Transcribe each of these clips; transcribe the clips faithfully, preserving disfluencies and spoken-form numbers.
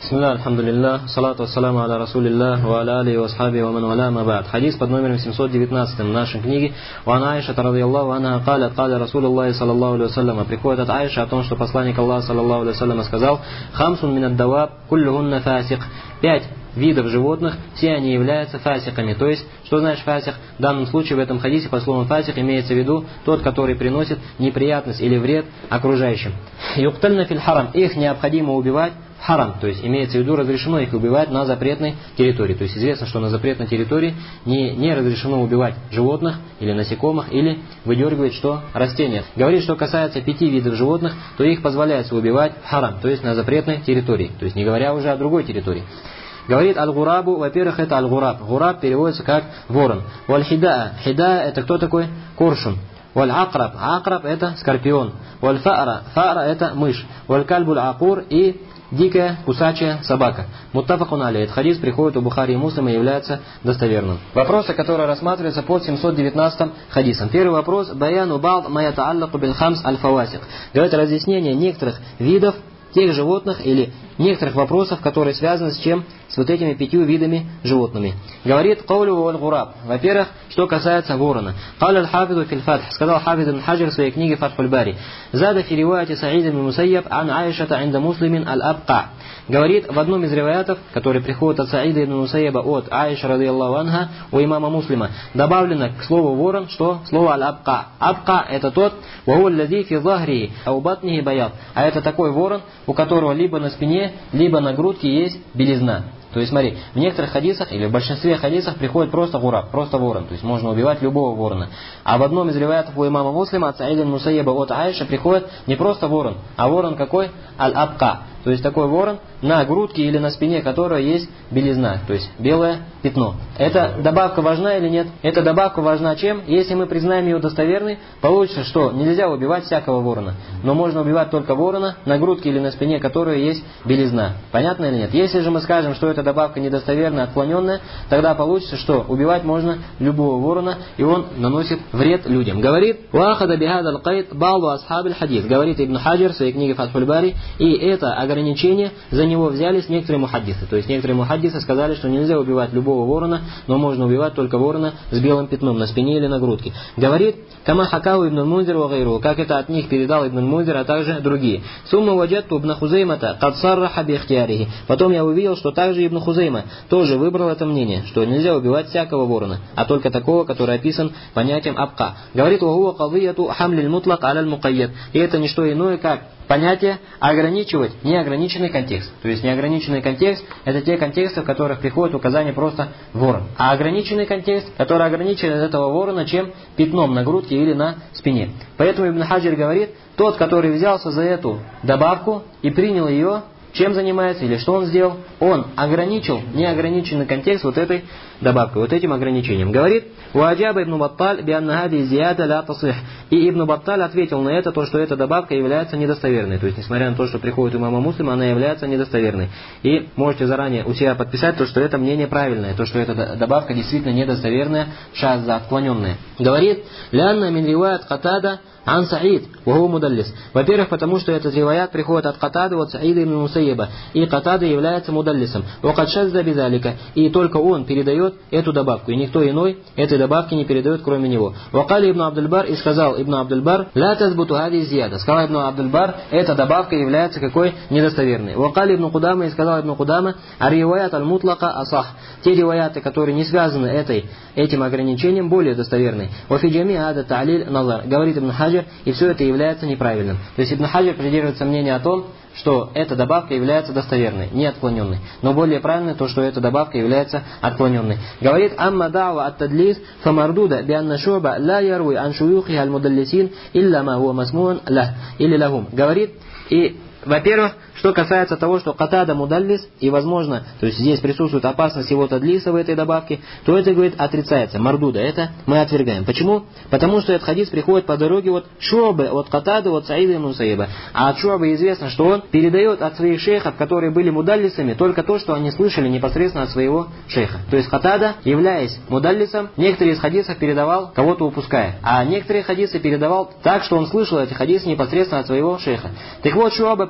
Бисмилlah, альхамдулиллах, салату вассаламу аля расулиллах, ва аля алихи ва асхабихи ва ман валя, ма ба'д. Хадис под номером семьсот девятнадцать в нашей книге. Ва ан Аиша радийаллаху анха калят, каля Расулуллахи саллаллаху алейхи ва саллям. Приходит от Аиши о том, что посланник Аллаха саллаллаху алейхи ва саллям сказал: «Хамсун минад даваб, куллюхунна фасик». Пять видов животных, все они являются фасиками. То есть, что значит фасик? В данном случае в этом хадисе по словам фасик имеется в виду тот, который приносит неприятность или вред окружающим. Юктальна филь харам. Их необходимо убивать в харам. То есть, имеется в виду, разрешено их убивать на запретной территории. То есть, известно, что на запретной территории не, не разрешено убивать животных или насекомых, или выдергивать что? Растения. Говорит, что касается пяти видов животных, то их позволяется убивать в харам. То есть, на запретной территории. То есть, не говоря уже о другой территории. Говорит аль-гурабу, во-первых, это аль-гураб. Гураб переводится как ворон. Валь-хидаа. Хидаа это кто такой? Коршун. Валь-акраб. Акраб это скорпион. Валь-фа'ра. Фа'ра это мышь. Валь-кальбуль акур и дикая кусачая собака. Муттафакун алейхи. Этот хадис приходит у Бухари и Муслима и является достоверным. Вопросы, которые рассматриваются под семьсот девятнадцатым хадисом. Первый вопрос. Баяну ба'д ма ятааллаку бил хамс аль-фавасик. Говорит разъяснение некоторых видов тех животных или некоторых вопросов, которые связаны с чем? С вот этими пятью видами животными. Говорит каулю валь-гураб. Во-первых, что касается ворона. Каля аль-хафиду филь-фатх. Сказал Хафид ибн Хаджар в своей книге Фатхуль Бари. Зада фи риваяти Саид ибн Мусайяб ан Аишата инда муслимин аль-абка. Говорит в одном из риваятов, который приходит от Саида ибн Мусайяба от Аиша радийаллаху анха у имама Муслима, добавлено к слову ворон, что слово аль-абка. Абка это тот, ваху аллади фи захри ау батнихи баяд. А это такой ворон, у которого либо на спине, либо на грудке есть белизна. То есть смотри, в некоторых хадисах или в большинстве хадисах приходит просто гураб, просто ворон. То есть можно убивать любого ворона. А в одном из риваятов у имама Муслима от Саида ибн Мусайяба от Аиша приходит не просто ворон, а ворон какой? Аль-абка. То есть такой ворон, на грудке или на спине которого есть белизна, то есть белое пятно. Эта добавка важна или нет? Эта добавка важна чем? Если мы признаем ее достоверной, получится, что нельзя убивать всякого ворона, но можно убивать только ворона, на грудке или на спине которого есть белизна. Понятно или нет? Если же мы скажем, что эта добавка недостоверная, отклоненная, тогда получится, что убивать можно любого ворона, и он наносит вред людям. Говорит, «Вахада бихада аль-кайт ба'ду асхаб аль-хадис». Говорит Ибн Хаджар в своей книге Фатхуль Бари, и это ограничение за него взялись некоторые мухаддисы. То есть некоторые мухаддисы сказали, что нельзя убивать любого ворона, но можно убивать только ворона с белым пятном на спине или на грудке. Говорит, «Кама хакау ибн мунзир ва гайру», как это от них передал ибн мунзир, а также другие. «Сумма ваджатту ибн Хузеймата кад сарраха би ихтиярихи». Потом я увидел, что также ибн Хузейма тоже выбрал это мнение, что нельзя убивать всякого ворона, а только такого, который описан понятием абка. Говорит, «Ва хуа кадияту хамлиль мутлак аляль мукайяд». И это не что иное, как понятие ограничивать неограниченный контекст. То есть неограниченный контекст – это те контексты, в которых приходит указание просто ворон. А ограниченный контекст, который ограничивает этого ворона чем? Пятном на грудке или на спине. Поэтому Ибн Хаджар говорит, тот, который взялся за эту добавку и принял ее, чем занимается или что он сделал? Он ограничил неограниченный контекст вот этой добавкой, вот этим ограничением. Говорит, «Уаджаба ибн Батталь бианна хади зияда ля тасих». И Ибн Батталь ответил на это, то, что эта добавка является недостоверной. То есть, несмотря на то, что приходит у имама Муслима, она является недостоверной. И можете заранее у себя подписать, то, что это мнение правильное, то, что эта добавка действительно недостоверная, шазза, отклоненная. Говорит, «Лянна мин риваят Катада ан Саид, ваху мудаллис». Во-первых, потому что этот риваят приходит от Катады, от Саида ибн Мусайяба. И Катада является мудаллисом. Вакад шазза бизалика. И только он передает эту добавку. И никто иной этой добавки не передает, кроме него. Вакали ибн Абдуль-Бар, и сказал Ибн Абдуль-Бар, ля тазбуту хади зияда. Сказал Ибн Абдуль-Бар, эта добавка является какой? Недостоверной. Вакали ибн Кудама, и сказал Ибн Кудама, а риваят аль-мутлака асах. Те риваяты, которые не связаны этой, этим ограничением, более достоверны. Вафиджами ада та'лиль назар. Говорит Ибн Хаджар, и все это является неправильным. То есть Ибн Хаджар придерживается мнения о том, что эта добавка является достоверной, не отклоненной. Но более правильно то, что эта добавка является отклоненной. Говорит, «Амма да'ва ат-тадлис фамардуда бианна шуба ла яруи ан шуюхи аль-мудаллисин илля ма хуа масмуан ла или лахум». Говорит, и во-первых, что касается того, что катада мудаллис, и возможно, то есть здесь присутствует опасность его тадлиса в этой добавке, то это, говорит, отрицается. Мардуда, это мы отвергаем. Почему? Потому что этот хадис приходит по дороге от Шуабы, от Катады, от Саида ибн Мусайяба. А от Шуабы известно, что он передает от своих шейхов, которые были мудаллисами, только то, что они слышали непосредственно от своего шейха. То есть Катада, являясь мудаллисом, некоторые из хадисов передавал, кого-то упуская. А некоторые хадисы передавал так, что он слышал эти хадисы непосредственно от своего шейха. Так вот, Шуаба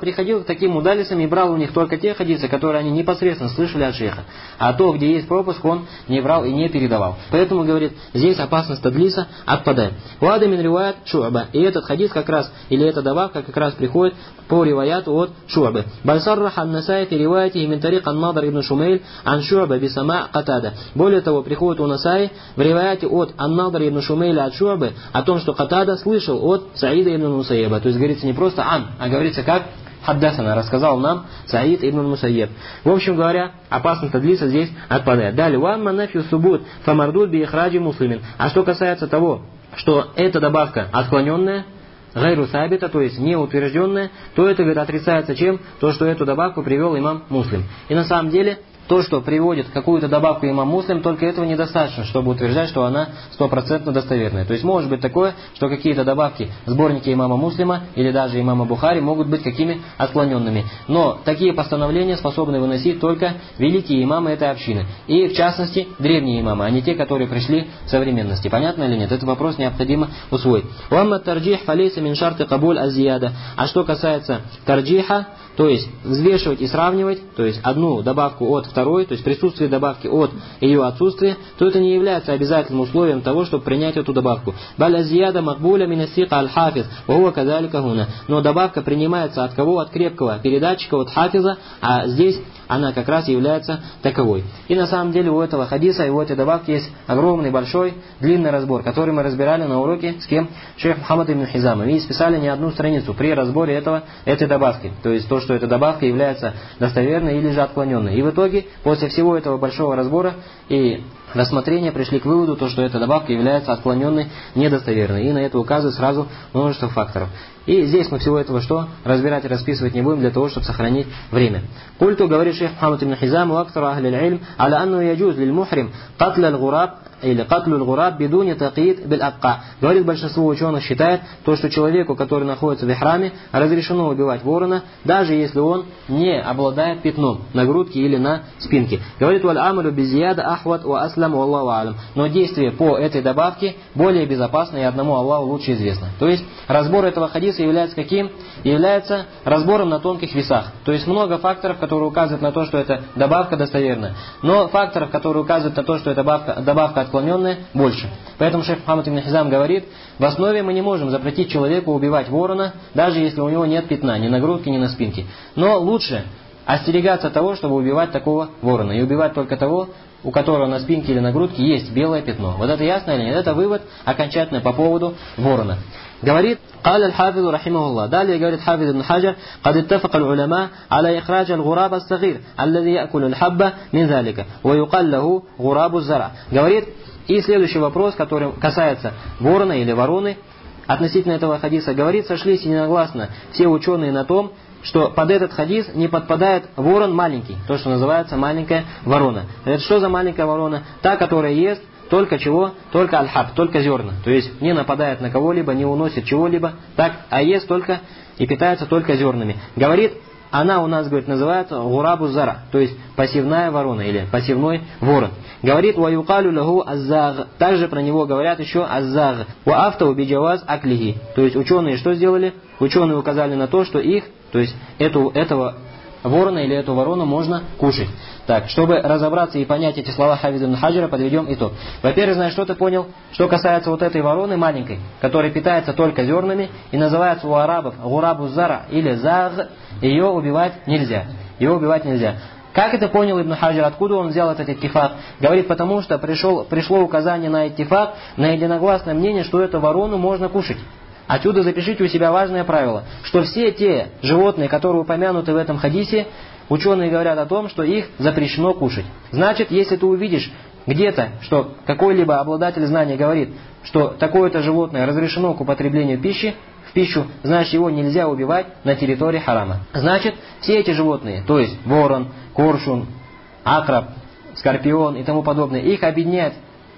приходил к таким мудалисам и брал у них только те хадисы, которые они непосредственно слышали от шейха. А то, где есть пропуск, он не брал и не передавал. Поэтому, говорит, здесь опасность тадлиса отпадает. Вада мин риваят Шу'ба. И этот хадис как раз, или эта добавка как раз приходит по риваяту от Шу'бы. Бальсарраха ан-Насай фи риваяти мин тарик ан-Надар ибн Шумейль ан Шу'ба бисама Катада. Более того, приходит у Насаи в риваяте от ан-Надар ибн Шумейля от Шу'бы о том, что Катада слышал от Саида ибн Мусайеба. То есть говорится не просто ан, а говорится как хаддасана, рассказал нам Саид ибн Мусайеб. В общем говоря, опасность тадлиса здесь отпадает. Далее, вамма нафью субут фамардуд би ихраджи муслимин. А что касается того, что эта добавка отклоненная, гайру сабита, то есть не утвержденная, то это, говорит, отрицается чем? То, что эту добавку привел имам Муслим. И на самом деле, то, что приводит какую-то добавку имам Муслим, только этого недостаточно, чтобы утверждать, что она стопроцентно достоверная. То есть может быть такое, что какие-то добавки в сборнике имама Муслима или даже имама Бухари могут быть какими отклоненными. Но такие постановления способны выносить только великие имамы этой общины. И в частности древние имамы, а не те, которые пришли в современности. Понятно или нет? Этот вопрос необходимо усвоить. Уамма тарджих фалейса мин шарты кабуль азияда. А что касается тарджиха, то есть взвешивать и сравнивать, то есть одну добавку от второй, то есть присутствие добавки от ее отсутствия, то это не является обязательным условием того, чтобы принять эту добавку. Баля зияда макбуля минасика аль-хафиз, вахуа кадалика хуна. Но добавка принимается от кого? От крепкого передатчика, от хафиза, а здесь она как раз является таковой. И на самом деле у этого хадиса и у этой добавки есть огромный, большой, длинный разбор, который мы разбирали на уроке с кем? Шейх Мухаммад ибн Хизам. И списали не одну страницу при разборе этого, этой добавки. То есть то, что эта добавка является достоверной или же отклоненной. И в итоге, после всего этого большого разбора и рассмотрения, пришли к выводу, то, что эта добавка является отклоненной, недостоверной. И на это указывает сразу множество факторов. И здесь мы всего этого что? Разбирать и расписывать не будем, для того, чтобы сохранить время. Культу, говорит шейх Мухаммад ибн Хизам, вактару ахли аль-илм, аля анну яджуз лиль мухрим катл аль-гураб, или катлю аль-гураб бидуни тaqид бил абка. Говорит, большинство ученых считает, то, что человеку, который находится в ихраме, разрешено убивать ворона, даже если он не обладает пятном на грудке или на спинке. Говорит, валь амалю безияда ахват ва аслам валлаху алям. Но действие по этой добавке более безопасно и одному Аллаху лучше известно. То есть разбор этого хадиса является каким? Является разбором на тонких весах. То есть много факторов, которые указывают на то, что эта добавка достоверна. Но факторов, которые указывают на то, что эта добавка, добавка отклоненная, больше. Поэтому шейх Мухаммад ибн Хизам говорит, в основе мы не можем запретить человеку убивать ворона, даже если у него нет пятна ни на грудке, ни на спинке. Но лучше остерегаться того, чтобы убивать такого ворона. И убивать только того, у которого на спинке или на грудке есть белое пятно. Вот это ясно или нет? Это вывод окончательный по поводу ворона. Говорит, قال الحافظ رحمه الله. Далее говорит Хафиз ибн Хаджар, قد اتفق العلماء على إخراج الغراب الصغير الذي يأكل الحبة من ذلك ويقال له غراب الزرع. Говорит, и следующий вопрос, который касается ворона или вороны, относительно этого хадиса, говорит, сошлись единогласно все ученые на том, что под этот хадис не подпадает ворон маленький, то, что называется маленькая ворона. Это что за маленькая ворона? Та, которая ест только чего? Только аль-хаб, только зерна. То есть не нападает на кого-либо, не уносит чего-либо, так, а ест только и питается только зернами. Говорит, она у нас, говорит, называется гурабу зара, то есть пассивная ворона или пассивной ворон. Говорит, ва юкалю лаху аззаг. Также про него говорят еще аззаг. Ва афтау биджаваз аклихи. То есть ученые что сделали? Ученые указали на то, что их, то есть эту, этого ворона или эту ворону можно кушать. Так, чтобы разобраться и понять эти слова Хафиза ибн Хаджара, подведем итог. Во-первых, знаешь, что ты понял? Что касается вот этой вороны маленькой, которая питается только зернами и называется у арабов гурабу зара или заг, ее убивать нельзя. Ее убивать нельзя. Как это понял Ибн Хаджар? Откуда он взял этот иттифак? Говорит, потому что пришел, пришло указание на иттифак, на единогласное мнение, что эту ворону можно кушать. Отсюда запишите у себя важное правило, что все те животные, которые упомянуты в этом хадисе, ученые говорят о том, что их запрещено кушать. Значит, если ты увидишь где-то, что какой-либо обладатель знания говорит, что такое-то животное разрешено к употреблению пищи, в пищу, значит, его нельзя убивать на территории харама. Значит, все эти животные, то есть ворон, коршун, акраб, скорпион и тому подобное, их объединяет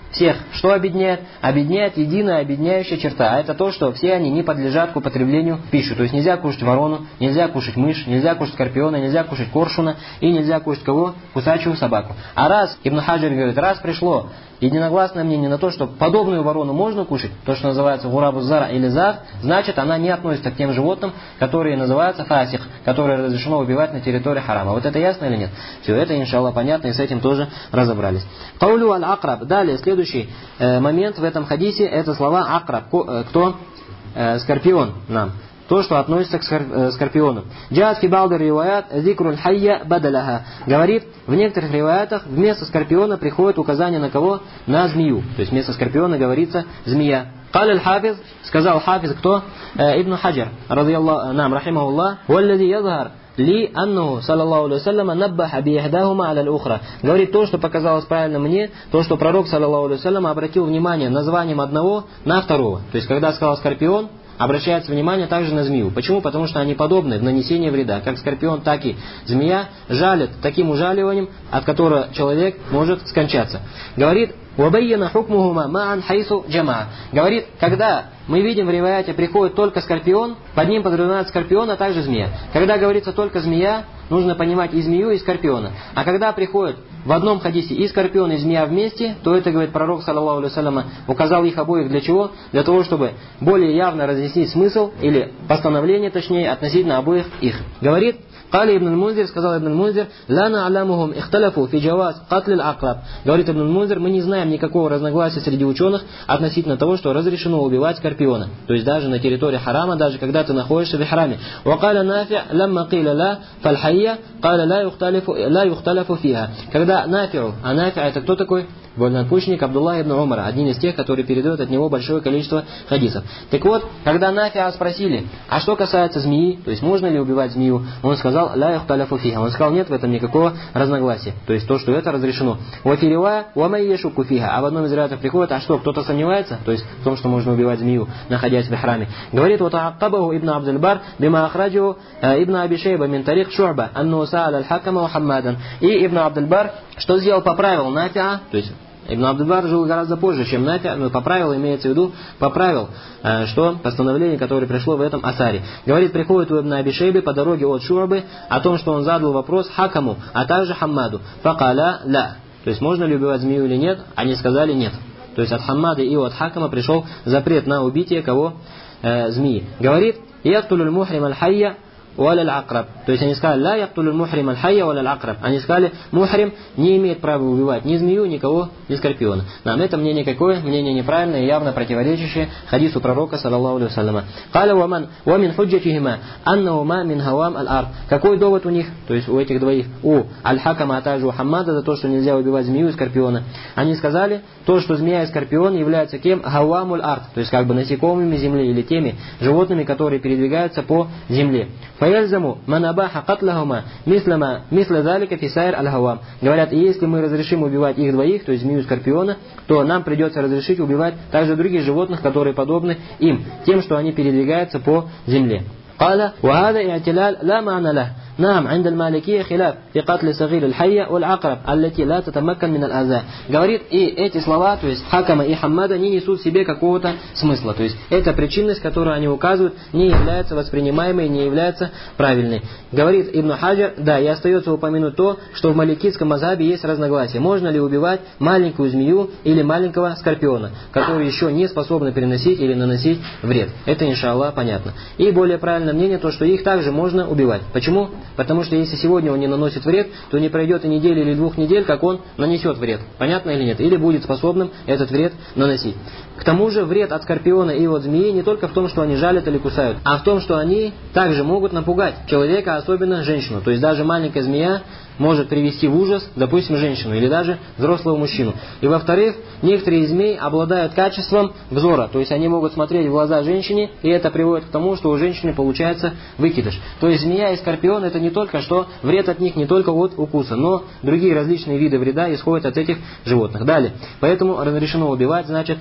всех что объединяет? Объединяет единая объединяющая черта. А это то, что все они не подлежат к употреблению в пищу. То есть нельзя кушать ворону, нельзя кушать мышь, нельзя кушать скорпиона, нельзя кушать коршуна и нельзя кушать кого? Кусачую собаку. А раз, Ибн Хаджар говорит, раз пришло единогласное мнение на то, что подобную ворону можно кушать, то, что называется гурабу зара или зар, значит она не относится к тем животным, которые называются фасих, которые разрешено убивать на территории харама. Вот это ясно или нет? Все, это иншаллах понятно, и с этим тоже разобрались. Каулю аль-акраб. Далее, следующий э, момент в этом хадисе, это слова акраб. Кто? Э, скорпион нам. То, что относится к скорпиону. Джаат фи ба'ди риваят зикруль хайя бадаляха. Говорит, в некоторых риваятах вместо скорпиона приходит указание на кого? На змею. То есть вместо скорпиона говорится змея. Каль аль-хафиз, сказал хафиз, кто? Ибн Хаджар, радийаллаху, нам, рахимахуллах, валлади язхар ли анну, саллаллаху алейхи вассаляма, наббаха би ихдахума аля аль-ухра. Говорит, то, что показалось правильно мне, то, что пророк, саллаллаху алейхи вассаляма, обратил внимание названием одного на второго. То есть, когда сказал скорпион, обращается внимание также на змею. Почему? Потому что они подобны в нанесении вреда. Как скорпион, так и змея жалят таким ужаливанием, от которого человек может скончаться. Говорит, «Вабайяна хукмухума маан хайсу джама». Говорит, когда мы видим в риваяте приходит только скорпион, под ним подразумевается скорпион, а также змея. Когда говорится только змея, нужно понимать и змею, и скорпиона. А когда приходит в одном хадисе и скорпион, и змея вместе, то это, говорит пророк, саллаллаху алейхи вассаляма, указал их обоих для чего? Для того, чтобы более явно разъяснить смысл, или постановление, точнее, относительно обоих их. Говорит, Кали ибн аль-Мунзир, сказал ибн аль-Мунзир, «Лана алямухум ихталяфу фи джаваз катлил акраб». Говорит ибн аль-Мунзир, мы не знаем никакого разногласия среди ученых относительно того, что разрешено убивать скорпиона. То есть даже на территории харама, даже когда ты находишься в храме. «Вакаля нафи' лямма киля ла фальхайя, каля ла юхталяфу фиха». Когда нафи'у, а нафи' это кто такой? Вольнопущенник Абдуллах ибн Умара, один из тех, который передает от него большое количество хадисов. Так вот, когда Нафиа спросили, а что касается змеи, то есть можно ли убивать змею, он сказал, ля юхталяфу фиха. Он сказал, нет в этом никакого разногласия. То есть то, что это разрешено. Вафирива, уамайешу куфиха. А в одном из рядов приходит, а что, кто-то сомневается? То есть в том, что можно убивать змею, находясь в храме. Говорит, вот ааккабаху ибн Абдельбар, бима ахраджу ибн Абишейба мин тарих шу'ба, анну са'ал аль-хакама Мухаммадан. И ибн Абдельбар, что сделал, поправил Нафиа, то есть Ибн Абдельбар жил гораздо позже, чем Нафи, но поправил, имеется в виду, поправил, что постановление, которое пришло в этом асаре. Говорит, приходит у Ибн Аби Шейбы по дороге от Шу'бы о том, что он задал вопрос Хакаму, а также Хаммаду. Факаля ля. То есть можно ли убивать змею или нет? Они сказали нет. То есть от Хаммада и от Хакама пришел запрет на убитие кого? Э, змеи. Говорит, яктулюль мухрим аль-хайя валя аль-акраб. То есть они сказали, ля яктулюль мухрим аль-хайя валя аль-акраб. Они сказали, мухрим не имеет права убивать ни змею, никого, ни скорпиона. Нам это мнение какое? Мнение неправильное и явно противоречащее хадису пророка, саллаллаху алейхи вассаляма. Каля ваман, вамин худжатихима, аннаху ма мин хавам аль-ард. Какой довод у них? То есть у этих двоих, у аль-хакама, а также у Хаммада, за то, что нельзя убивать змею и скорпиона. Они сказали, то, что змея и скорпион являются кем? Хавамуль ард. То есть как бы насекомыми земли или теми животными, которые передвигаются по земле. Фаяльзаму манабаха катлахума мислама мисла залика фисайр аль-хавам. Говорят, и если мы разрешим убивать их двоих, то есть змею и скорпиона, то нам придется разрешить убивать также других животных, которые подобны им, тем, что они передвигаются по земле. قال وهذا اعتلال لا معنى له. نعم عند المالكية خلاف في قتل صغير الحية والعقرب التي لا تتمكن من الأذى. Говорит, и эти слова, то есть Хакама и Хаммада, не несут в себе какого-то смысла. То есть эта причинность, которую они указывают, не является воспринимаемой, не является правильной. Говорит Ибн Хаджар, да, и остается упомянуть то, что в маликитском мазхабе есть разногласие. Можно ли убивать маленькую змею или маленького скорпиона, которые еще не способны переносить или наносить вред. Это, иншаллах, понятно. И более правильное мнение, то, что их также можно убивать. Почему? Потому что если сегодня он не наносит вред, то не пройдет и недели или двух недель, как он нанесет вред. Понятно или нет? Или будет способным этот вред наносить. К тому же вред от скорпиона и от змеи не только в том, что они жалят или кусают, а в том, что они также могут напугать человека, особенно женщину. То есть даже маленькая змея может привести в ужас, допустим, женщину или даже взрослого мужчину. И во-вторых, некоторые змеи обладают качеством взора, то есть они могут смотреть в глаза женщине, и это приводит к тому, что у женщины получается выкидыш. То есть змея и скорпион — это не только что вред от них не только от укуса, но другие различные виды вреда исходят от этих животных. Далее, поэтому разрешено убивать, значит, вывод,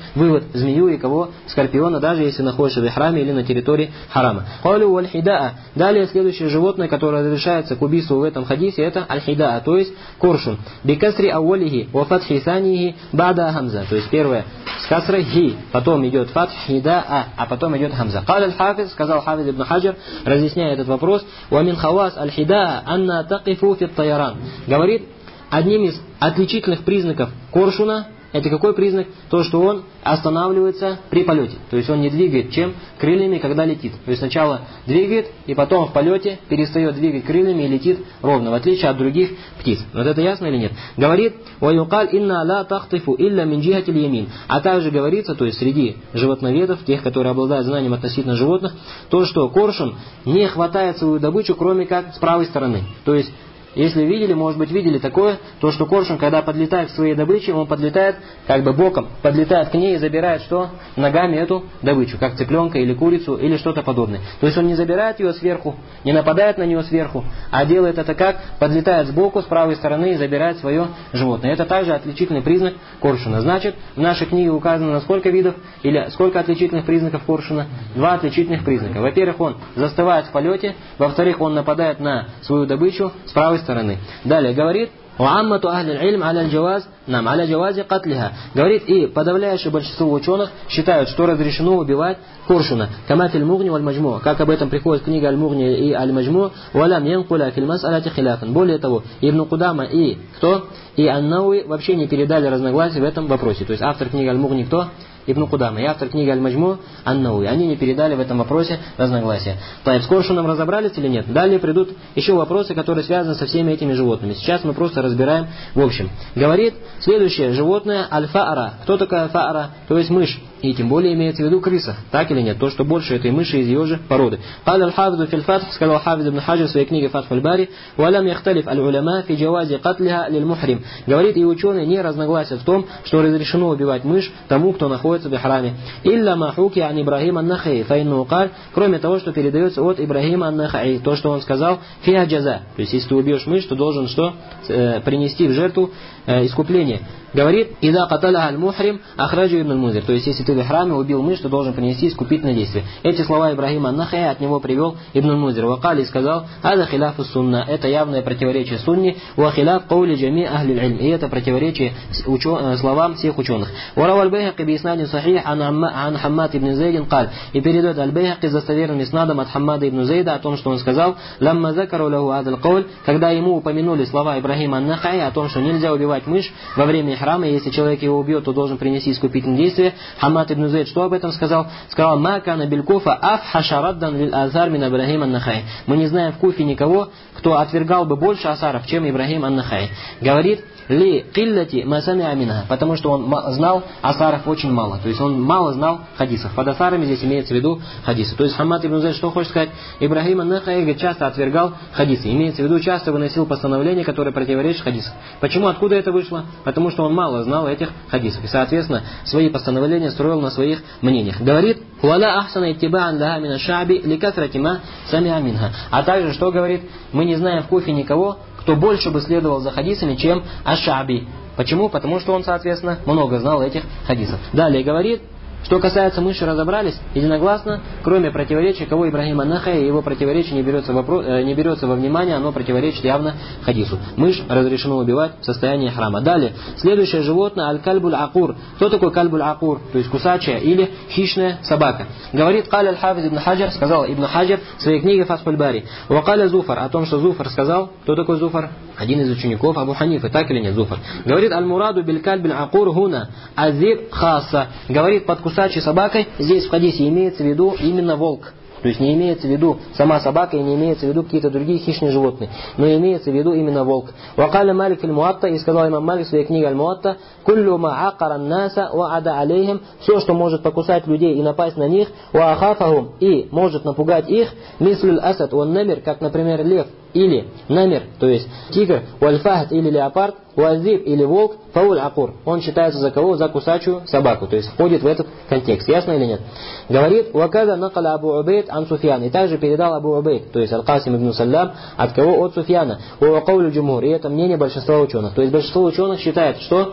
змею и кого? Скорпиона, даже если находишься в ихраме или на территории харама. Калю валь-хидаа. Далее следующее животное, которое разрешается к убийству в этом хадисе, это аль-хидаа, то есть коршун. Бикасри ауалихи ва фатхи санихи бада хамза. То есть первое с касрой хи, потом идет фатх хидаа, а потом идет хамза. Каль аль-хафиз, сказал хафиз ибн Хаджар, разъясняя этот вопрос, ва мин хавас аль-хидаа анна тaqифу фи ат-тайран. Говорит, одним из отличительных признаков коршуна, это какой признак? То, что он останавливается при полете. То есть он не двигает чем? Крыльями, когда летит. То есть сначала двигает, и потом в полете перестает двигать крыльями и летит ровно, в отличие от других птиц. Вот это ясно или нет? Говорит, وَيُقَالْ إِنَّا لَا تَخْطِفُ إِلَّا مِنْ جِهَةِ الْيَمِينِ. А также говорится, то есть среди животноведов, тех, которые обладают знанием относительно животных, то, что коршун не хватает свою добычу, кроме как с правой стороны. То есть если видели, может быть, видели такое, то, что коршун, когда подлетает к своей добыче, он подлетает как бы боком, подлетает к ней и забирает что? Ногами эту добычу, как цыпленка или курицу или что-то подобное. То есть он не забирает ее сверху, не нападает на нее сверху, а делает это как? Подлетает сбоку, с правой стороны и забирает свое животное. Это также отличительный признак коршуна. Значит, в нашей книге указано на сколько видов или сколько отличительных признаков коршуна? Два отличительных признака. Во-первых, он застывает в полете, во-вторых, он нападает на свою добычу с правой стороны. Далее говорит, وَعَمَّةُ أَهْلِ الْعِلْمِ عَلَى الْجَوَازِ нам аля джавази катлиха. Говорит, и подавляющее большинство ученых считают, что разрешено убивать коршуна. Камафиль мугни валь маджму. Как об этом приходит книга аль-мугни и аль-маджму. Валям янкуля фил мас'алати хиляфан. Более того, Ибн Кудама и кто? И Ан-Науи вообще не передали разногласий в этом вопросе. То есть автор книги аль-мугни кто? Ибн Кудама. И автор книги аль-маджму Ан-Науи. Они не передали в этом вопросе разногласия. Так, с коршуном разобрались или нет? Далее придут еще вопросы, которые связаны со всеми этими животными. Сейчас мы просто разбираем в общем. Говорит, следующее животное аль-фаара. Кто такая фаара? То есть мышь. И тем более имеется в виду крыса. Так или нет? То, что больше этой мыши из ее же породы. قال الحافظ في الفتح, сказал хафиз ибн Хаджар в своей книге Фатх аль-Бари, ولم يختلف العلماء في جواز قتلها للمحرم. Говорит, и ученые не разногласят в том, что разрешено убивать мышь тому, кто находится в ихраме. إلا ما حكي عن إبراهيم النخعي فإنه قال, кроме того, что передается от Ибрахима ан-Нахаи, то, что он сказал, фиа джаза. То есть, если ты убьешь мышь, то должен что? Э, принести в жертву э, искупление. Говорит, ида каталяха аль-мухрим ахраджу ибн аль-Мунзир. То есть, если ты в ихраме убил мышь, то должен принести искупительное действие. Эти слова Ибрахима ан-Нахаи от него привел Ибн аль-Мунзир. Вакали сказал, ада хиляфу сунна. Это явное противоречие сунни. Ва хиляф каули джами ахли аль-илм. И это противоречие учё... словам всех ученых. Варав аль-Байхаки би иснадин сахих ан Хаммад ибн Зайдин кал. И передает аль-Байхаки с достоверным иснадом от Хаммада ибн Зайда о том, что он сказал, ламма закару лаху адал кауль, когда ему упомянули слова Ибрахима ан-Нахаи о том, что нельзя убивать мышь во время храма, если человек его убьет, то должен принести искупительное действие. Хаммад ибн Зайд что об этом сказал? Сказал, ма кана биль Куфа аф хашараддан лил азар мин Ибрахим ан-Нахаи. Мы не знаем в Куфе никого, кто отвергал бы больше асаров, чем Ибрахим ан-Нахаи. Говорит, ли киллати масами амина, потому что он знал асаров очень мало. То есть он мало знал хадисов. Под асарами здесь имеется в виду хадисы. То есть Хаммад ибн Зайд что хочет сказать? Ибрахим ан-Нахаи часто отвергал хадисы. Имеется в виду, часто выносил постановления, которые противоречат хадисам. Почему? Откуда это вышло? Потому что он мало знал этих хадисов. И, соответственно, свои постановления строил на своих мнениях. Говорит, хуаля ахсана иттибаан лаха мина шаби ликатрати ма сами аминха. А также, что говорит, мы не знаем в Куфе никого, кто больше бы следовал за хадисами, чем аш-Шаби. Почему? Потому что он, соответственно, много знал этих хадисов. Далее говорит, что касается мыши, разобрались единогласно, кроме противоречия, кого Ибрахим ан-Нахаи, его противоречие не берется, вопро... не берется во внимание, оно противоречит явно хадису. Мышь разрешено убивать в состоянии храма. Далее, следующее животное, аль-кальбуль-акур. Кто такой кальбуль-акур? То есть кусачая или хищная собака. Говорит, каля аль-Хафиз ибн Хаджар, сказал Ибн Хаджар в своей книге Фатх аль-Бари. Вакаля Зуфар, о том, что Зуфар сказал. Кто такой Зуфар? Один из учеников Абу Ханифы, так или нет, Зуфар. Говорит, аль-мураду биль-кальбуль-акур хуна азиб хаса. Говорит, под кусачей собакой, здесь в хадисе имеется в виду именно волк. То есть не имеется в виду сама собака и не имеется в виду какие-то другие хищные животные. Но имеется в виду именно волк. Вакаля Малик аль-Муатта, и сказал имам Малик в своей книге аль-Муатта, куллю ма акаран наса ва ада алейхим, все, что может покусать людей и напасть на них, ва ахафахум, и может напугать их, мислюль асад ван намир, как, например, лев или намир, то есть тигр, валь-фахд или леопард, уазиб или волк, фауль акур. Он считается за кого? За кусачую собаку. То есть входит в этот контекст. Ясно или нет? Говорит, ваказа накаля Абу Убейд ан Суфьян. И также передал Абу Убейд, то есть Аль-Касим ибн Саллям, от кого? От Суфьяна. Уакаулю джумур. И это мнение большинства ученых. То есть большинство ученых считает, что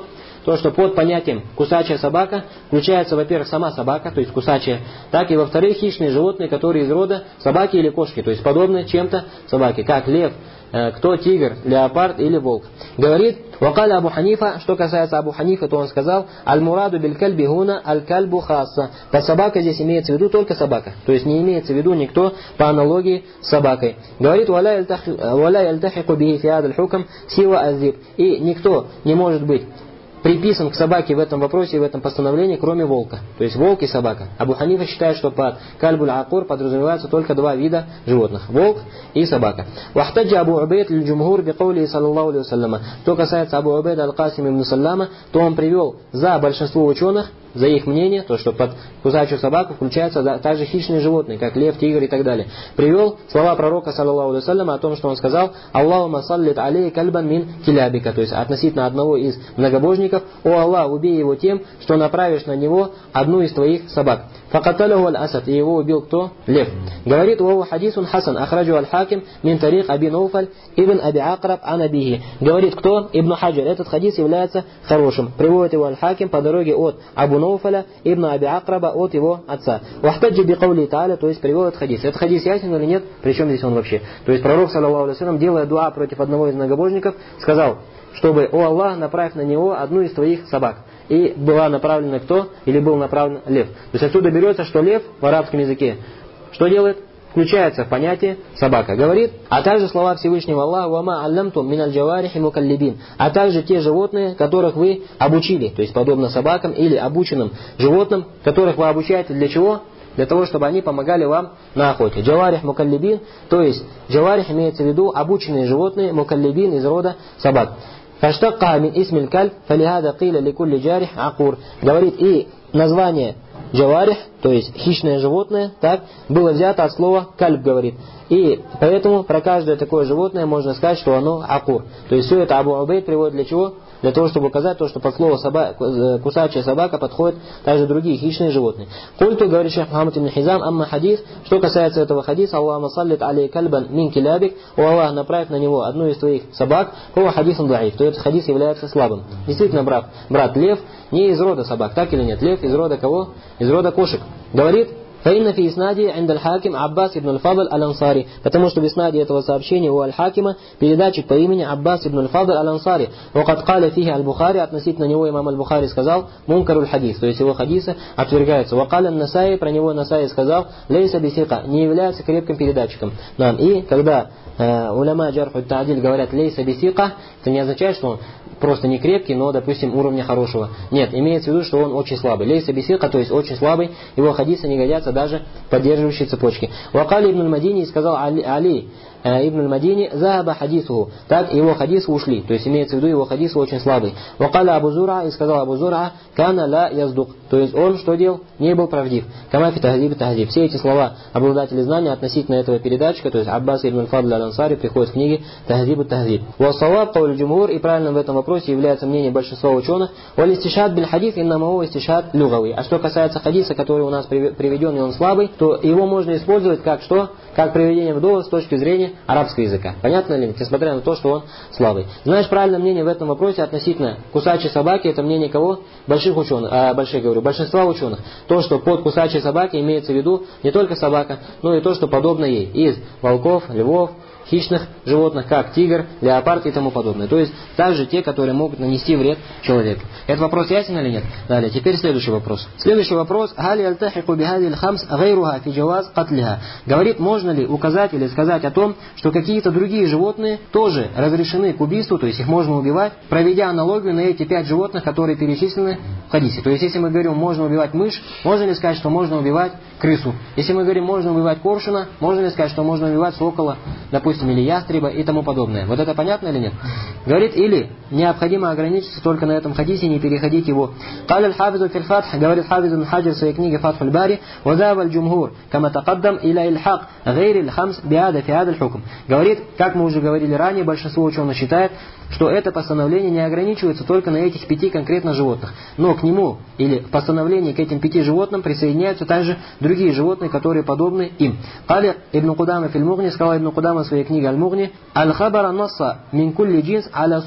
то, что под понятием кусачая собака включается, во-первых, сама собака, то есть кусачая, так и, во-вторых, хищные животные, которые из рода собаки или кошки, то есть подобны чем-то собаке, как лев, кто тигр, леопард или волк. Говорит, вакаля Абу Ханифа, что касается Абу Ханифа, то он сказал, аль-мураду биль-кальби гуна аль-кальбу хасса. Под собакой здесь имеется в виду только собака, то есть не имеется в виду никто по аналогии с собакой. Говорит, валя яльтахику бихи фи адаль хукам сива азиб. И никто не может быть приписан к собаке в этом вопросе и в этом постановлении, кроме волка. То есть волк и собака. Абу Ханифа считает, что под кальбуль акур подразумеваются только два вида животных. Волк и собака. Вахтаджа Абу Убейд ль-джумхур бикаули саллаллаху алейхи вассаляма. Что касается Абу Убейда аль-Касим ибн Саллама, то он привел за большинство ученых, за их мнение, то, что под кусачую собаку включаются также хищные животные, как лев, тигр и так далее. Привел слова пророка, саллаллаху алейхи вассаляма, о том, что он сказал: «Аллахума саллит алей кальбан мин килябика», то есть относительно одного из многобожников: «О Аллах, убей его тем, что направишь на него одну из твоих собак». «Факаталаху аль-асад», и его убил кто? Лев. Говорит, «Ваху хадисун хасан, ахраджу аль-хаким мин тарих аби Науфаль ибн аби Акраб анабихи». Говорит, кто? Ибн Хаджар. Этот хадис является хорошим. Приводит его аль-хаким по дороге от Абу Науфаля ибн аби Акраба, от его отца. «Вахтаджи бикаули та'аля», то есть приводит хадис. Этот хадис ясен или нет? Причем здесь он вообще? То есть пророк, саллаллаху алейхи вассалям, делая дуа против одного из многобожников, сказал, чтобы: «О Аллах, направь на него одну из твоих собак». И была направлена кто? Или был направлен лев. То есть отсюда берется, что лев в арабском языке что делает? Включается в понятие собака. Говорит, а также слова Всевышнего Аллаха: «Вама аллямтум миналь джаварихи мукаллибин», а также те животные, которых вы обучили, то есть подобно собакам или обученным животным, которых вы обучаете для чего? Для того, чтобы они помогали вам на охоте. Джаварих мукаллибин, то есть джаварих имеется в виду обученные животные, мукаллибин из рода собак. Фаштакка мин исмиль кальб, фалихада киля ликулли джарих акур. Говорит, и название джаварих, то есть хищное животное, так, было взято от слова кальб, говорит. И поэтому про каждое такое животное можно сказать, что оно акур. То есть все это Абу Убейд приводит для чего? Для того, чтобы указать то, что под слово собака, кусачая собака подходит также другие хищные животные. Культу, говорит шейх Мухаммад ибн Хизам, амма хадис, что касается этого хадиса: «Аллаху саллит алей кальбан мин килябик», «О Аллах, направь на него одну из твоих собак», «Хуа хадисан даиф», то этот хадис является слабым. Действительно, брат, брат, лев не из рода собак, так или нет? Лев из рода кого? Из рода кошек. Говорит, «Фаинна фи иснади инда аль-хаким Аббас ибн аль-Фадл аль-Ансари», потому что в иснаде этого сообщения у аль-Хакима передатчик по имени Аббас ибн аль-Фадл аль-Ансари. «Вакад каля фихи аль-Бухари», относительно него имам аль-Бухари сказал: «Мункаруль хадис», то есть его хадисы отвергаются. «Вакаля насаи», про него Насаи сказал: «Лейса бисика», не является крепким передатчиком. Нам. И когда э, уляма джарху та'диль говорят «лейса бисика», это не означает, что он просто не крепкий, но, допустим, уровня хорошего. Нет, имеется в виду, что он очень слабый. Лейса бисика, то есть очень слабый, его хадисы не годятся даже поддерживающие цепочки. Вакали ибн аль-Мадини, сказал Али, Али ибн аль-Мадини: «Захаба хадисуху», так его хадисы ушли, то есть имеется в виду, его хадисы очень слабый. Вакаля Абу Зура, и сказал Абу Зура: «Кана ла яздук», то есть он что делал? Не был правдив. Камафи тахзиб тахзиб. Все эти слова обладатели знания относительно этого передатчика, то есть Аббас ибн аль-Фадл аль-Ансари, приходят в книге Тахзибу тахзиб. Вассалаб кауль джумхур, и правильно в этом вопросе является мнение большинства ученых: «Валь истишад биль хадис иннама хуа истишад люгави». А что касается хадиса, который у нас приведен и он слабый, то его можно использовать как что? Как приведение в довод с точки зрения арабского языка. Понятно ли? Несмотря на то, что он слабый. Знаешь, правильное мнение в этом вопросе относительно кусачей собаки, это мнение кого? Больших ученых, а, больших говорю, большинства ученых. То, что под кусачей собакой имеется в виду не только собака, но и то, что подобно ей. Из волков, львов, хищных животных, как тигр, леопард и тому подобное. То есть также те, которые могут нанести вред человеку. Этот вопрос ясен или нет? Далее, теперь следующий вопрос. Следующий вопрос. Хали альтахику бихади аль-хамс гайруха фи джаваз катлиха. Говорит, можно ли указать или сказать о том, что какие-то другие животные тоже разрешены к убийству, то есть их можно убивать, проведя аналогию на эти пять животных, которые перечислены в хадисе. То есть если мы говорим, можно убивать мышь, можно ли сказать, что можно убивать крысу? Если мы говорим, можно убивать коршуна, можно ли сказать, что можно убивать сокола, допустим, или ястреба и тому подобное. Вот это понятно или нет? Говорит, или необходимо ограничиться только на этом хадисе и не переходить его. Каля аль-Хафизу фил Фатх, говорит Хафиз ибн Хаджар в своей книге Фатхуль Бари: «Вазава аль-джумхур, кама тақаддам иля иль-хак, гайри аль-хамс биада фи ада аль-хукм». Говорит, как мы уже говорили ранее, большинство ученых считает, что это постановление не ограничивается только на этих пяти конкретно животных. Но к нему, или в постановлении к этим пяти животным присоединяются также другие животные, которые подобны им. Каля ибн Кудама фил Мугни, сказал ибн Кудама в своей книге Аль-Мугни: «Аль-хабара насса мин кулли джинс аля суратин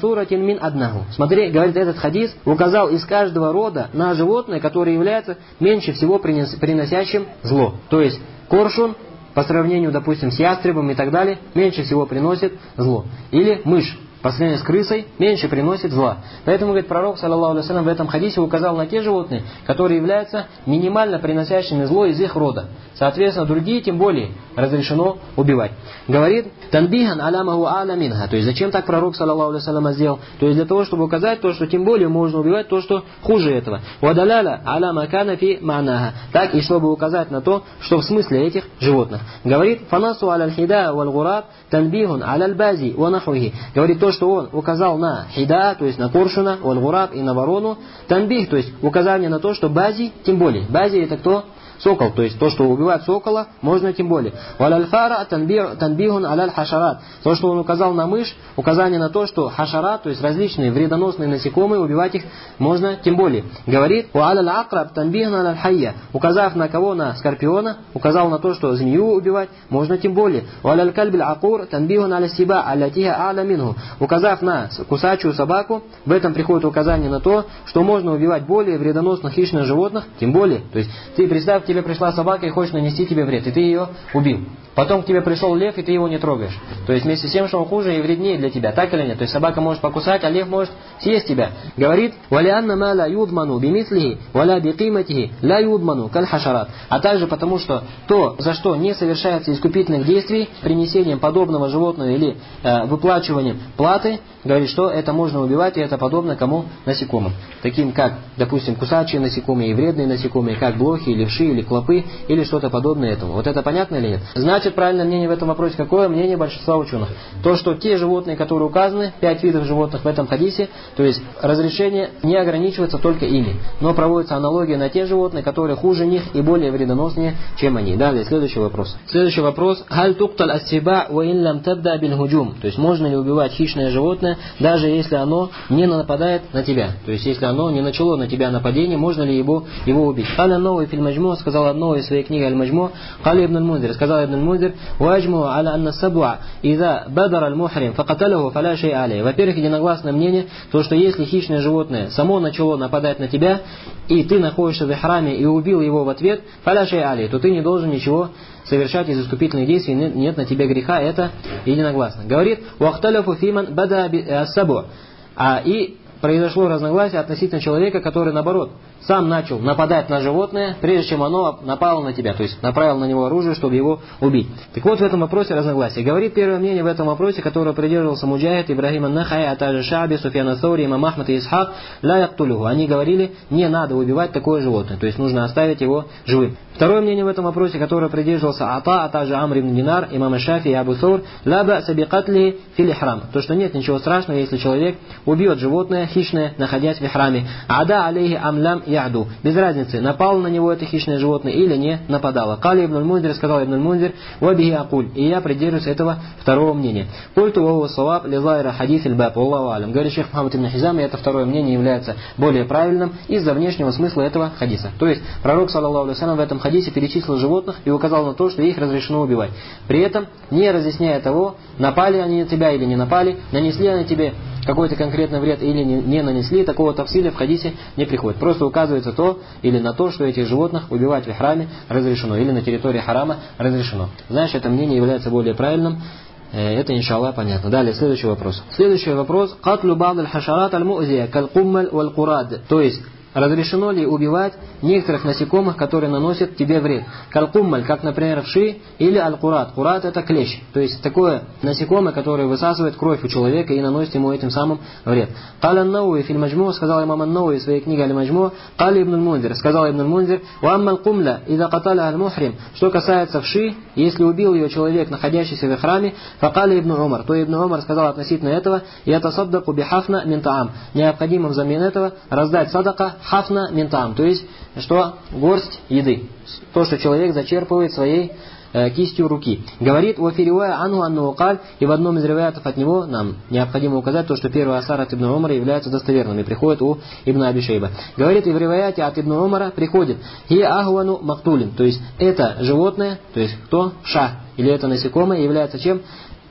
мин аднаху. Смотри, говорит этот хадис, указал из каждого рода на животное, которое является меньше всего приносящим зло. То есть коршун, по сравнению, допустим, с ястребом и так далее, меньше всего приносит зло. Или мышь, по сравнению с крысой, меньше приносит зла. Поэтому, говорит пророк, саллаллаху алейхи ва саллям, в этом хадисе указал на те животные, которые являются минимально приносящими зло из их рода. Соответственно, другие, тем более, разрешено убивать. Говорит, танбихан алямаху а'ля минха. То есть, зачем так пророк, саллаллаху алейхи ва саллям, сделал? То есть, для того, чтобы указать то, что тем более можно убивать то, что хуже этого. Вадаляля аля макана фи ма'наха. Так, и чтобы указать на то, что в смысле этих животных. Говорит, фанасу аля хида валь гураб танбихун аля бази ва нахвихи. Говорит, то, что он указал на хида, то есть на коршуна, валь гураб и на ворону, танбих, то есть указание на то, что бази, тем более. Бази это кто? Сокол, то есть то, что убивает сокола, можно тем более. Валь-аль-фара танбихун аль-хашарат. То, что он указал на мышь, указание на то, что хашарат, то есть различные вредоносные насекомые, убивать их можно тем более. Говорит, валь-аль-акраб танбихун аль-хайя. Указав на кого? На скорпиона, указал на то, что змею убивать можно тем более. Валь-аль-кальбиль акур танбихун аль-сиба аль-латиха а'ля минху. Указав на кусачую собаку, в этом приходит указание на то, что можно убивать более вредоносных хищных животных, тем более. То есть ты представь, тебе пришла собака и хочет нанести тебе вред, и ты ее убил. Потом к тебе пришел лев, и ты его не трогаешь. То есть вместе с тем, что он хуже и вреднее для тебя. Так или нет? То есть собака может покусать, а лев может съесть тебя. Говорит, «Валианна ма ла юдману бимислихи, валя бикиматихи, ла юдману каль хашарат». А также потому, что то, за что не совершается искупительных действий, принесением подобного животного или э, выплачиванием платы, говорит, что это можно убивать, и это подобно кому? Насекомым. Таким как, допустим, кусачие насекомые и вредные насекомые, как блохи, левши или клопы, или что-то подобное этому. Вот это понятно или нет? Значит, правильное мнение в этом вопросе какое? Мнение большинства ученых. То, что те животные, которые указаны, пять видов животных в этом хадисе, то есть разрешение не ограничивается только ими, но проводится аналогия на те животные, которые хуже них и более вредоносные, чем они. Далее, следующий вопрос. Следующий вопрос. Халь тукталь ас-сиба ва ин лам табда биль худжум. То есть можно ли убивать хищное животное, даже если оно не нападает на тебя? То есть если оно не начало на тебя нападение, можно ли его, его убить? Халя новый фильм Маджму сказал одно из своей книги Аль-Маджму. Халя ибн аль-Мунзир сказал ибн аль-Мунзир: «Ваджму аля анна сабуа иза бадар аль-мухрим факаталаху фаля шей алей». Во-первых, единогласное мнение, то, что если хищное животное само начало нападать на тебя, и ты находишься в храме и убил его в ответ, фаля шей алей, то ты не должен ничего совершать из искупительных действий, нет на тебе греха, это единогласно. Говорит, «Уахталяфу фиман бада ас-сабу». А и произошло разногласие относительно человека, который, наоборот, сам начал нападать на животное, прежде чем оно напало на тебя, то есть направил на него оружие, чтобы его убить. Так вот, в этом вопросе разногласие. Говорит первое мнение в этом вопросе, которое придерживался Муджахид, Ибрахим ан-Нахай, а также Шааби, Суфьян ас-Саури, имам Ахмад и Исхак, ла яктулюху. Они говорили, не надо убивать такое животное, то есть нужно оставить его живым. Второе мнение в этом вопросе, которое придерживался Ата, а также Амр ибн Динар, имам Шафи и Абу Саур, ла ба'са бикатли фил ихрам. То, что нет ничего страшного, если человек убьет животное хищное, находясь в ихраме. Ада алейхи амлям яду. Без разницы, напало на него это хищное животное или не нападало. Кали ибн аль-Мунзир, сказал ибн аль-Мунзир, вабихи акуль. И я придерживаюсь этого второго мнения. Культу ваху саваб лизайра хадис аль-баб. Аллаху алям. Говорит шейх Мухаммад ибн Хизам, и это второе мнение является более правильным из-за внешнего смысла этого хадиса. То есть, пророк, саллаллаху алейхи ва саллям, в этом хадисе перечислил животных и указал на то, что их разрешено убивать. При этом, не разъясняя того, напали они на тебя или не напали, нанесли они тебе какой-то конкретный вред или не, не нанесли, такого тавсиля в хадисе не приходит. Просто указывается то или на то, что этих животных убивать в храме разрешено, или на территории харама разрешено. Знаешь, это мнение является более правильным. Это, иншаллах, понятно. Далее, следующий вопрос. Следующий вопрос. Катлю бад аль-хашарат аль-му'зия, каль-куммаль валь-курад. То есть, разрешено ли убивать некоторых насекомых, которые наносят тебе вред? Калкуммаль, как, например, вши, или аль-курат. Курат — это клещ. То есть такое насекомое, которое высасывает кровь у человека и наносит ему этим самым вред. Каля ан-Науи филь Маджму, сказал имам ан-Науи в своей книге Аль-Маджму, каля ибн аль-Мунзир, сказал ибн аль-Мунзир, уамма аль-кумля, иза каталя аль-мухрим. Что касается вши, если убил ее человек, находящийся в храме, факаля ибн Умар, то ибн Умар сказал относительно этого, я тасаддаку бихафна мин таам. Необходимо взамен этого раздать садака хафна мин-таам, то есть что? Горсть еды. То, что человек зачерпывает своей э, кистью руки. Говорит, уафиривая анху анну каль, и в одном из риваятов от него нам необходимо указать то, что первый асар от Ибн Умара является достоверным и приходит у Ибн Аби Шейба. Говорит, и в риваяте от Ибн Умара приходит хи ахвану мактулин, то есть это животное, то есть кто? Ша, или это насекомое является чем?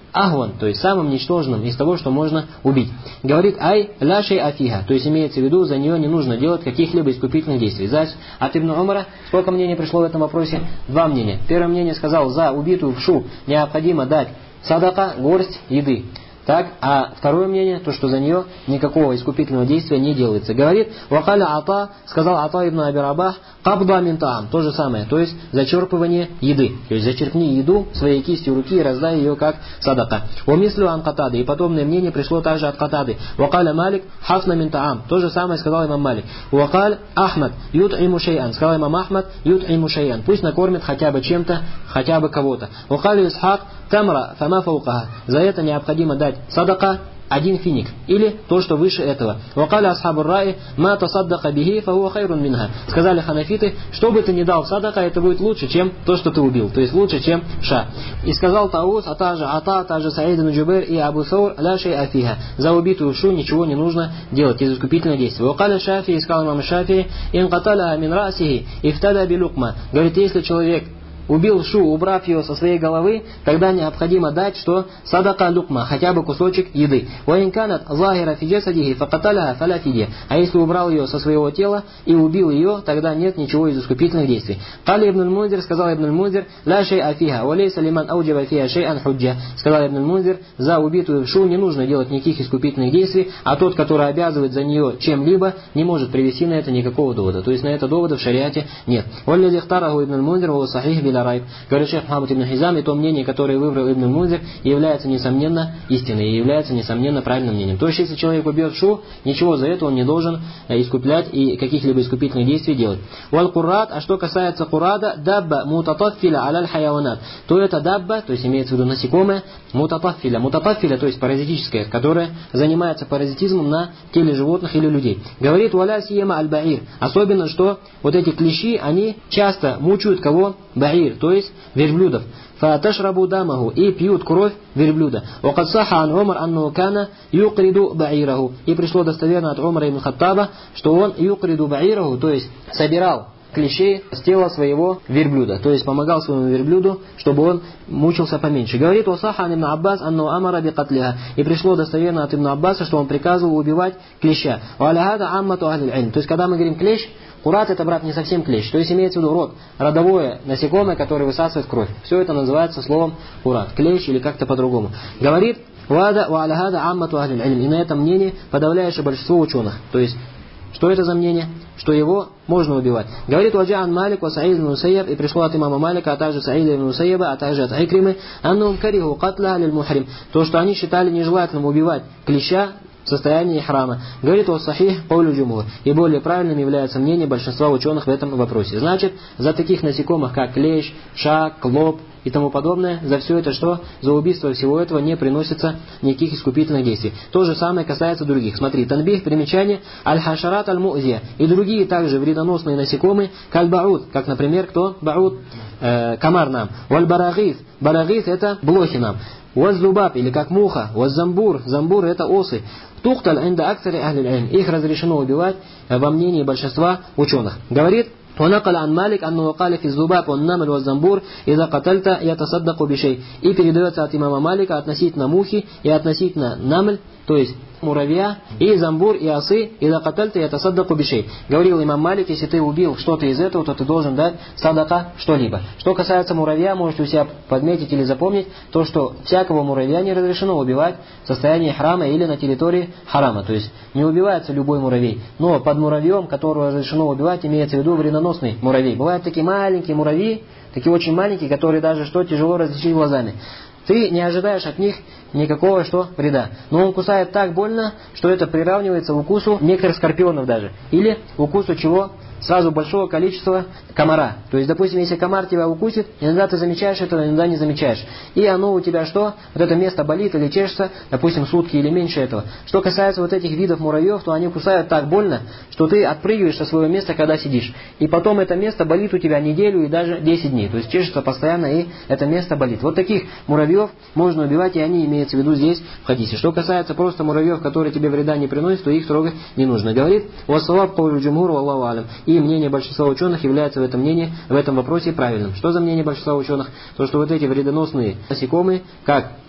ахван, то есть самым ничтожным из того, что можно убить. Говорит, ай ля шей афиха, то есть имеется в виду, за нее не нужно делать каких-либо искупительных действий. За, от Ибн Умара сколько мнений пришло в этом вопросе? Два мнения. Первое мнение сказал, за убитую вшу необходимо дать садака, горсть еды. Так, а второе мнение, то, что за нее никакого искупительного действия не делается. Говорит, вакаля ата, сказал Ата ибн Аби Рабах, кабда мин таам, то же самое, то есть зачерпывание еды. То есть зачерпни еду своей кистью руки и раздай ее как садака. Умислю ан катады, и подобное мнение пришло также от Катады. Вакаля Малик, хафна мин таам, то же самое сказал имам Малик. Вакаль Ахмад, ют'иму шей'ан, сказал имам Ахмад, ют'иму шей'ан, пусть накормит хотя бы чем-то, хотя бы кого-то. Вакаль Исхак, тамра, фама фаукаха, за это необходимо дать садака, один финик, или то, что выше этого. Вакаля асхабур раи, ма тасаддака бихи, фахуа хайрун минха. Сказали ханафиты, что бы ты ни дал садака, это будет лучше, чем то, что ты убил. То есть лучше, чем ша. И сказал Таус, а также Ата, также Саид ибн Джубейр и Абу Саур, ля шей афиха. За убитую шу ничего не нужно делать из искупительного действия. Вакаля Шафи, искал имам Шафи, ин каталя мин расихи, ифтада билукма. Говорит, если человек убил шу, убрав ее со своей головы, тогда необходимо дать, что садака лукма, хотя бы кусочек еды. Ваинканат захира фиджасадихи факаталя фаля фидия. А если убрал ее со своего тела и убил ее, тогда нет ничего из искупительных действий. Кали ибн аль-Мунзир, сказал ибн аль-Мунзир, ля шей афиха, валейса лиман ауджаба фиха шей'ан худжа. Сказал ибн аль-Мунзир, за убитую шу не нужно делать никаких искупительных действий, а тот, который обязывает за нее чем-либо, не может привести на это никакого довода. То есть на это довода в шариате нет. Валлази хтараху ибн аль-Мунзир, ва сахих биля райб. Говорит шейх Мухаммад ибн Хизам, и то мнение, которое выбрал ибн Мунзир, является несомненно истиной и является несомненно правильным мнением. То есть если человек убьет шу, ничего за это он не должен искуплять и каких-либо искупительных действий делать. Валь куррат, а что касается курада, дабба мутатаффиля аляль хаяванат, то это дабба, то есть имеется в виду насекомое, мутатаффиля, мутатаффиля, то есть паразитическое, которое занимается паразитизмом на теле животных или людей. Говорит валя сиема аль-баир, особенно что вот эти клещи, они часто мучают кого? Баир, то есть верблюдов. Фаташрабу дамаху, и пьют кровь верблюда. Вакад саха ан Умар анну кана юкриду баираху. И пришло достоверно от Умара ибн Хаттаба, что он юкриду баираху, то есть собирал клещей с тела своего верблюда, то есть помогал своему верблюду, чтобы он мучился поменьше. Говорит Усаха ибн Аббас анну амара би катлиха. И пришло достоверно от Ибн Аббаса, что он приказывал убивать клеща. Ва аля хада аммату ахлил илм. То есть когда мы говорим клещ, курат это, брат, не совсем клещ. То есть имеется в виду род, родовое насекомое, которое высасывает кровь. Все это называется словом курат, клещ или как-то по-другому. Говорит вада ва аля хада аммату ахлил илм. И на этом мнении подавляющее большинство ученых. То есть что это за мнение? Что его можно убивать. Говорит Ваджаан Малик, ва Саид ибн Мусайяб, и пришло от имама Малика, а также Саида ибн Мусайяба, а также от Айкримы, аннум кариху катла аль мухрим. То, что они считали нежелательным убивать клеща в состоянии храма. Говорит о сахих каулю джумхур. И более правильным является мнение большинства ученых в этом вопросе. Значит, за таких насекомых, как клещ, ша, клоп и тому подобное, за все это что? За убийство всего этого не приносится никаких искупительных действий. То же самое касается других. Смотри, танбих, примечание, аль-хашарат аль-му'зия. И другие также вредоносные насекомые, каль-бауд, как, например, кто? Бауд, э, комар нам. Валь-барагиф. Барагиф это блохи нам. Уаз-зубаб, или как муха. Уаз-замбур. Замбур это осы. Тухталь инда акцари ахлиль илм. Их разрешено убивать во мнении большинства ученых. Говорит, ونقل عن مالك أنه قال في الذباب والنمل والزنبور إذا قتلت يتصدق بشيء. И передается от имама Малика относительно мухи и относительно намль, то есть муравья, и замбур, и осы, и лакатальта, и атасаддаку бишей. Говорил имам Малик, если ты убил что-то из этого, то ты должен дать садака что-либо. Что касается муравья, можете у себя подметить или запомнить, то, что всякого муравья не разрешено убивать в состоянии храма или на территории харама. То есть не убивается любой муравей. Но под муравьем, которого разрешено убивать, имеется в виду вредоносный муравей. Бывают такие маленькие муравьи, такие очень маленькие, которые даже что тяжело различить глазами. Ты не ожидаешь от них никакого что вреда. Но он кусает так больно, что это приравнивается к укусу некоторых скорпионов даже. Или укусу чего? Сразу большого количества комара. То есть, допустим, если комар тебя укусит, иногда ты замечаешь это, иногда не замечаешь. И оно у тебя что? Вот это место болит или чешется, допустим, сутки или меньше этого. Что касается вот этих видов муравьев, то они кусают так больно, что ты отпрыгиваешь со своего места, когда сидишь. И потом это место болит у тебя неделю и даже десять дней. То есть чешется постоянно, и это место болит. Вот таких муравьев можно убивать, и они имеются в виду здесь в хадисе. Что касается просто муравьев, которые тебе вреда не приносят, то их трогать не нужно. Говорит, «Вассалаб каулю джумхур, валлаху алям». И мнение большинства ученых является в этом мнении, в этом вопросе правильным. Что за мнение большинства ученых? То, что вот эти вредоносные насекомые, как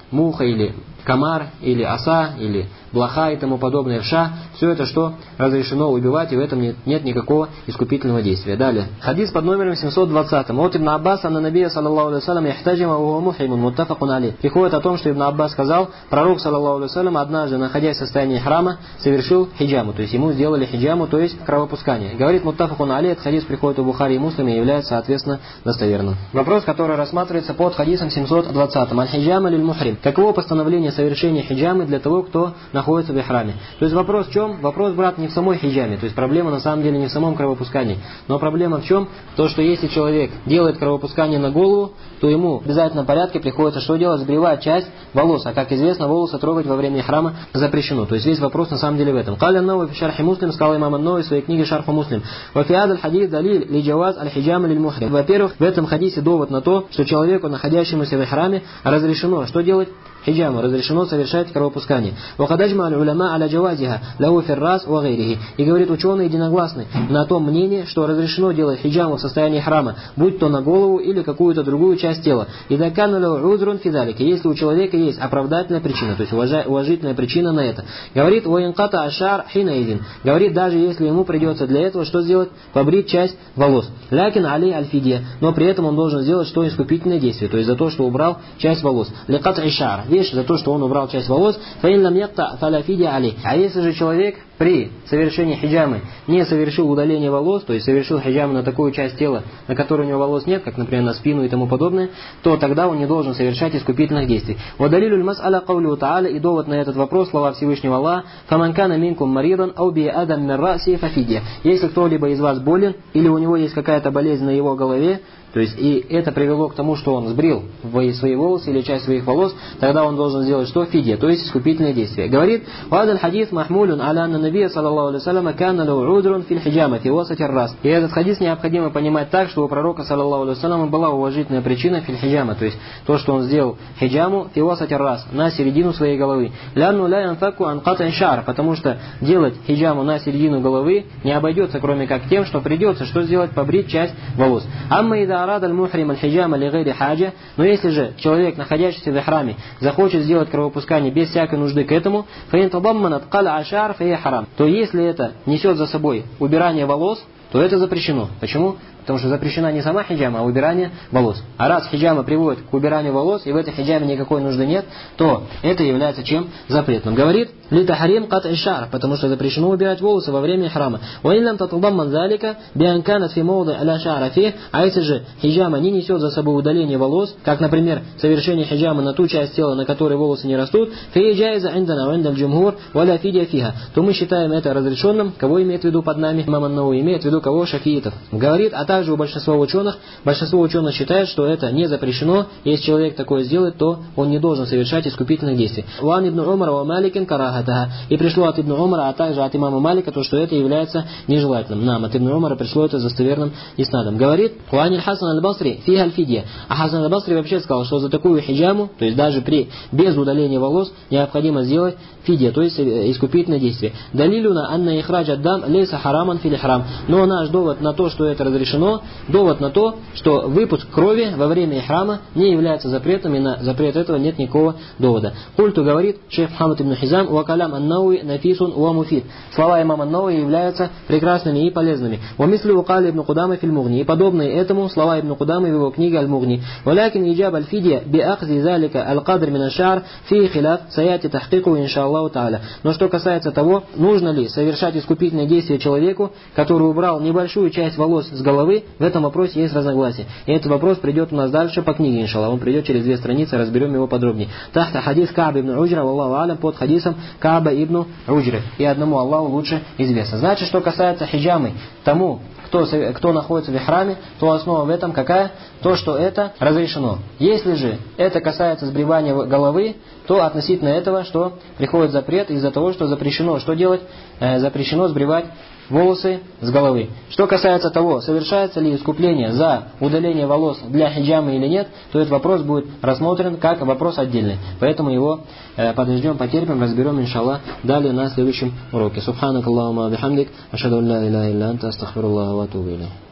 муха или комар, или оса, или блоха и тому подобное, вша, все это что разрешено убивать, и в этом нет, нет никакого искупительного действия. Далее. Хадис под номером семьсот двадцать. От Ибн Аббаса на Набия саллаллаху алейхи вассалям яхтаджима ва мухримун муттафакун алейх. Приходит о том, что Ибн Аббас сказал, пророк саллаллаху алейхи вассалям однажды, находясь в состоянии храма, совершил хиджаму, то есть ему сделали хиджаму, то есть кровопускание. Говорит муттафакун алейх, этот хадис приходит у Бухари и Муслима и является, соответственно, достоверным. Вопрос, который рассматривается под хадисом семьсот двадцать. Аль-хиджама лиль мухрим. Каково постановление совершения хиджамы для того, кто находится в ихраме? То есть вопрос в чем? Вопрос, брат, не в самой хиджаме. То есть проблема на самом деле не в самом кровопускании. Но проблема в чем? То, что если человек делает кровопускание на голову, то ему в обязательном порядке приходится что делать? Сбривать часть волос. А как известно, волосы трогать во время ихрама запрещено. То есть весь вопрос на самом деле в этом. Каля Науи в шархи Муслим, сказал имам ан-Науи в своей книге Шарху Муслим. Вафиад аль-хадис далиль ли джаваз аль-хиджама лиль мухрим. Во-первых, в этом хадисе довод на то, что человеку, находящемуся в ихраме, разрешено что делать? Хиджаму, разрешено совершать кровопускание. Вахададжма аль-уляма аля джавазиха лау фиррас ва гайрихи. И говорит, ученые единогласны на том мнении, что разрешено делать хиджаму в состоянии храма, будь то на голову или какую-то другую часть тела. И дакану узрун фидалики, если у человека есть оправдательная причина, то есть уважительная причина на это. Говорит, воинката ашар хинаидин. Говорит, даже если ему придется для этого что сделать? Побрить часть волос. Лякин алей аль-фидия. Но при этом он должен сделать что? Искупительное действие, то есть за то, что убрал часть волос. Лекат ишар. Вещь за то, что он убрал часть волос, фаин лам якта фаля фидия алей. А если же человек при совершении хиджамы не совершил удаление волос, то есть совершил хиджаму на такую часть тела, на которой у него волос нет, как, например, на спину и тому подобное, то тогда он не должен совершать искупительных действий. Вадалилюль мас'аля каулю та'аля, и довод на этот вопрос слова Всевышнего Аллаха: «Фаманкана минкум маридан ау би адам мир раси фафидия». Если кто-либо из вас болен, или у него есть какая-то болезнь на его голове, то есть и это привело к тому, что он сбрил свои волосы или часть своих волос, тогда он должен сделать что? Фидия, то есть искупительное действие. Говорит, «Вадаль хадис махмулюн аля анна набия саллаллаху алейхи вассалям канна лау удрун фил хиджама фи васати ар-рас». И этот хадис необходимо понимать так, что у пророка саллаллаху алейхи вассалям была уважительная причина фил хиджама, то есть то, что он сделал хиджаму фи васати ар-рас, на середину своей головы. Лянну ля янфаку ан кат'и шар, потому что делать хиджаму на середину головы не обойдется, кроме как тем, что придется что сделать? Побрить часть волос. Амма ида арада аль-мухрим аль-хиджама ли гайри хаджа, но если же человек, находящийся в ихраме, захочет сделать кровопускание без всякой нужды к этому, фаин табамманат кал'а ашар фа харам, то если это несет за собой убирание волос, то это запрещено. Почему? Потому что запрещена не сама хиджама, а убирание волос. А раз хиджама приводит к убиранию волос, и в этой хиджаме никакой нужды нет, то это является чем? Запретным. Говорит, литахарим кат ишар, потому что запрещено убирать волосы во время храма. Уиллам татудамман залика бианканат фи моуды аля шарафи, а если же хиджама не несет за собой удаление волос, как, например, совершение хиджамы на ту часть тела, на которой волосы не растут, фи джайза индана индаль джумхур валя фидия фиха, то мы считаем это разрешенным. Кого имеет в виду под нами? Имам ан-Науи имеет в виду кого? Шафиитов. Говорит, а также у большинства ученых, большинство ученых считает, что это не запрещено. Если человек такое сделает, то он не должен совершать искупительных действий. Уан ибн Умар ва Маликин карахатаха. И пришло от ибн Умара, а также от имама Малика, то, что это является нежелательным. Нам от ибн Умара пришло это достоверным иснадом. Говорит, Уан Хасан аль-Басри фиха аль-фидия. А Хасан аль-Басри вообще сказал, что за такую хиджаму, то есть даже при без удаления волос, необходимо сделать фидия, то есть искупительное действие. Далилюна анна ихрадж аддам лейса хараман фил ихрам. Но наш довод на то, что это разрешено, довод на то, что выпуск крови во время ихрама не является запретом, и на запрет этого нет никакого довода. Культу говорит шейх Мухаммад ибн Хизам, вакалям ан-Науи нафисун ва муфид. Слова имама ан-Науи являются прекрасными и полезными. Ва мислю укали ибн Кудама филь Мугни. И подобные этому слова ибн Кудамы в его книге Аль-Мугни. Валякин иджаб аль-фидия би ахзи залика аль-кадр мин аш-шар фи хиляф саяти тахкику иншаллаху та'аля. Но что касается того, нужно ли совершать искупительное действие человеку, который убрал небольшую часть волос с головы, в этом вопросе есть разногласие. И этот вопрос придет у нас дальше по книге, иншаллах. Он придет через две страницы, разберем его подробнее. Тахта хадис Кааба ибн Уджра, валлаху алям, под хадисом Кааба ибн Уджры. И одному Аллаху лучше известно. Значит, что касается хиджамы, тому, кто, кто находится в ихраме, то основа в этом какая? То, что это разрешено. Если же это касается сбривания головы, то относительно этого, что приходит запрет из-за того, что запрещено. Что делать? Э, запрещено сбривать волосы с головы. Что касается того, совершается ли искупление за удаление волос для хиджамы или нет, то этот вопрос будет рассмотрен как вопрос отдельный. Поэтому его э, подождем, потерпим, разберем, иншаллах, далее на следующем уроке. Субханак Аллахума бихамдик, ашхаду ан ла иляха илля анта, астагфируллаха ва атубу илейх.